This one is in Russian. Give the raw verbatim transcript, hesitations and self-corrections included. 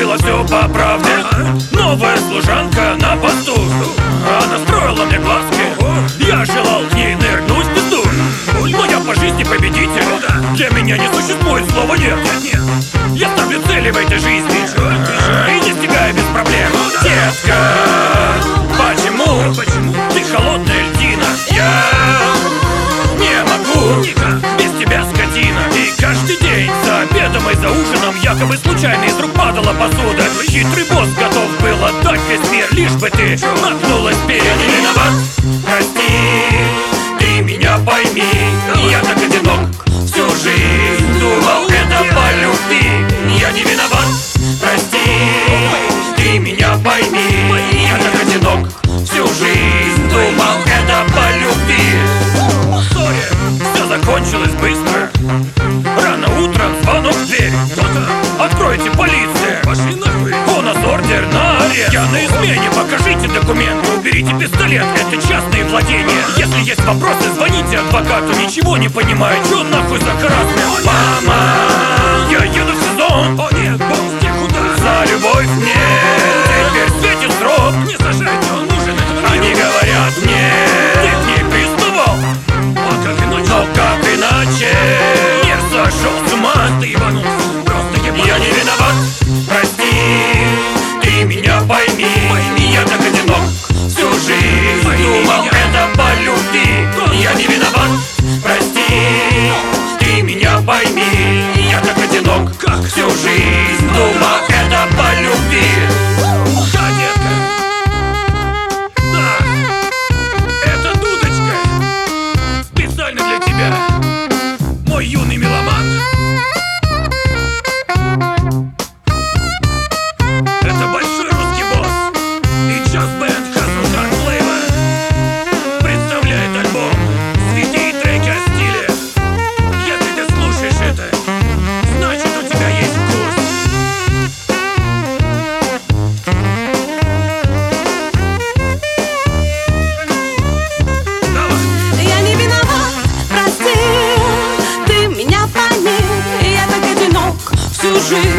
было все по правде. Новая служанка на посту, она строила мне глазки. Я желал к ней нырнуть в пизду, но я по жизни победитель. Для меня не существует слова нет. Я ставлю цели в этой жизни и достигаю без проблем. Детка, почему ты холодная льдина? Я не могу без тебя, скотина. И каждый день за обедом и за ужином якобы случайно из рук падала посуда. Хитрый босс готов был отдать весь мир, лишь бы ты наткнулась перед ним. Я не виноват, прости, ты меня пойми. Я так одинок всю жизнь, думал, это по любви. Я не виноват, прости, ты меня пойми. Я так одинок всю жизнь, думал, это по любви. Все закончилось быстро. Рано утром звонок в дверь. Откройте, полиция, у нас ордер на арест. Я на измене, покажите документы, уберите пистолет, это частные владения. Если есть вопросы, звоните адвокату. Ничего не понимаю, чё нахуй за харассмент? Мама, я еду в сезон. О нет, ползти куда? За любовь мне теперь светит срок. Не сажайте, он нужен. Они говорят мне, ты к ней приставал. А как иначе? Но как иначе? Не сошел с ума. Ты ебанулся, просто ебанулся. Я не виноват, прости, ты меня пойми. Я так одинок всю жизнь, думал, это по любви. Я не виноват, прости, ты меня пойми. Я так одинок всю жизнь, думал, это по любви. Да, детка, да, это дудочка специально для тебя, мой юный меломан. Это большой русский босс и джаз-бэнд Hustle Hard Flavor представляет альбом «Святые треки о стиле». Если ты слушаешь это, значит, у тебя есть вкус. Давай. Я не виноват, прости, ты меня пойми. Я так одинок всю жизнь.